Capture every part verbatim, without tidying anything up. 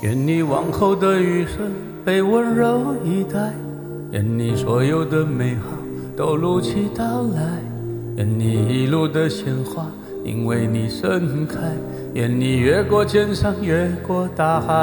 愿你往后的余生被温柔以待，愿你所有的美好都如期到来，愿你一路的鲜花因为你盛开，愿你越过千山越过大海。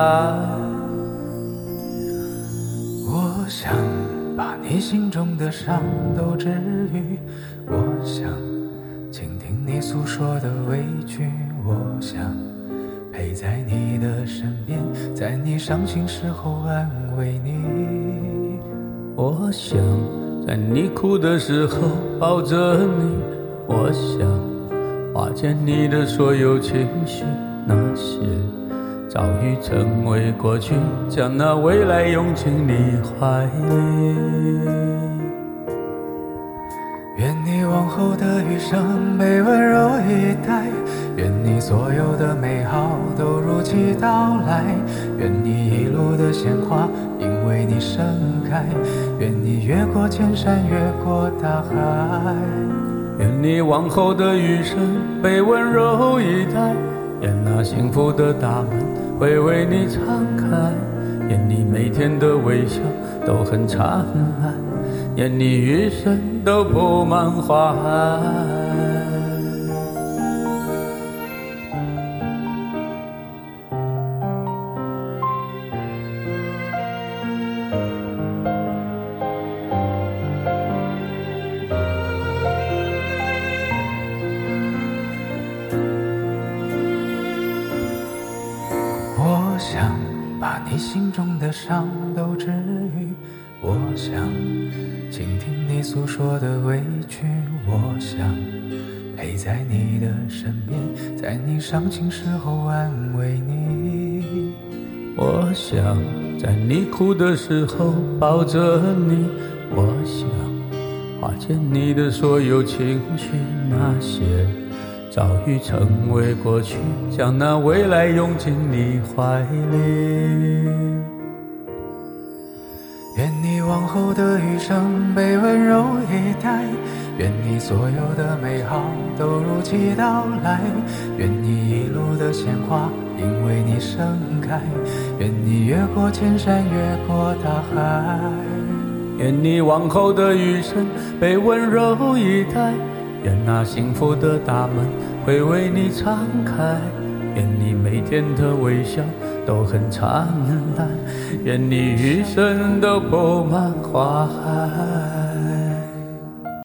我想把你心中的伤都治愈，我想倾听你诉说的委屈，我想陪在你的身边，在你伤心时候安慰你。 我想在你哭的时候抱着你，我想化解你的所有情绪，那些早已成为过去，将那未来拥进你怀里。 愿你往后的余生被温柔以待，愿你所有的美好都如期到来，愿你一路的鲜花因为你盛开，愿你越过千山越过大海。 愿你往后的余生被温柔以待，愿那幸福的大门会为你敞开，愿你每天的微笑都很灿烂，愿你余生都布满花海。 我想把你心中的伤都治愈，我想倾听你诉说的委屈，我想陪在你的身边，在你伤心时候安慰你。 我想在你哭的时候抱着你，我想化解你的所有情绪，那些早已成为过去，将那未来拥进你怀里。 愿你往后的余生被温柔以待，愿你所有的美好都如期到来，愿你一路的鲜花因为你盛开，愿你越过千山越过大海。 愿你往后的余生被温柔以待，愿那幸福的大门会为你敞开，愿你每天的微笑都很灿烂，愿你余生都布满花海。